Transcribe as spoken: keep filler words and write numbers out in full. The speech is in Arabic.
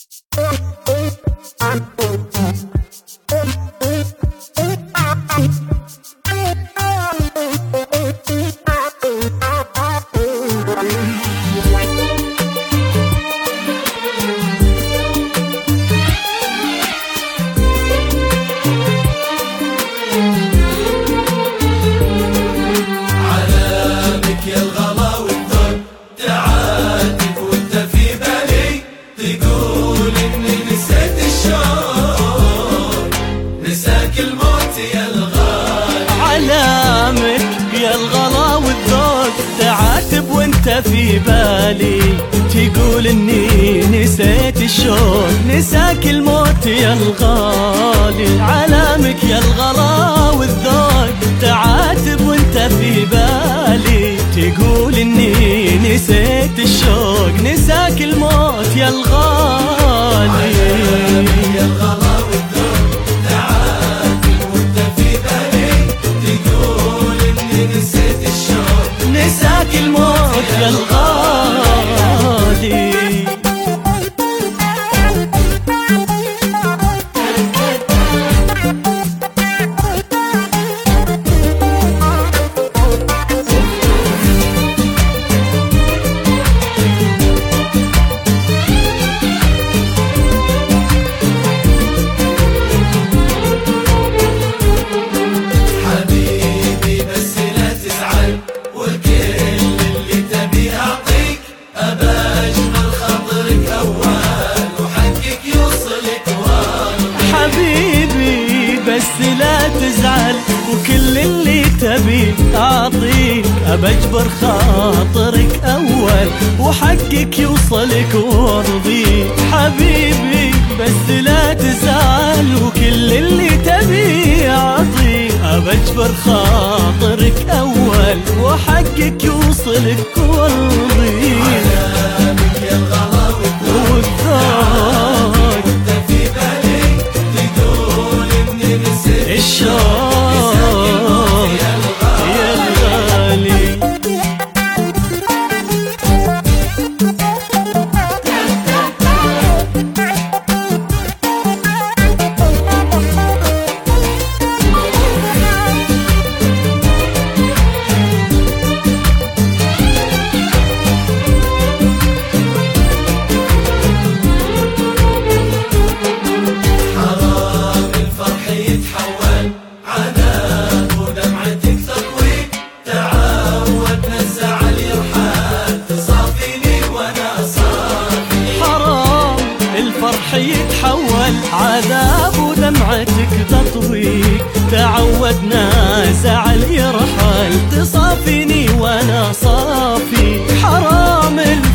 في بالي تقول اني نسيت الشوق، نساك الموت يا الغالي. علامك يا الغلا والذوق تعاتب وانت في بالي تقول اني نسيت الشوق، نساك الموت يا الغالي. علامك يا الغلا والذوق تعاتب وانت في بالي تقول اني نسيت الشوق، نساك الموت يا الغالي. بس لا تزعل وكل اللي تبي أعطيك، أبجبر خاطرك أول وحقك يوصلك وارضيك. حبيبي بس لا تزعل وكل اللي تبي أعطيك، أبجبر خاطرك أول وحقك يوصلك وارضيك. علامك يا الغلا والذوق وانت في بالي تقول اني نسيت الشوق يا الغالي. يتحول عذاب ودمعتك تطويك، تعودنا زعل يرحل تصافيني وانا صافي. حرام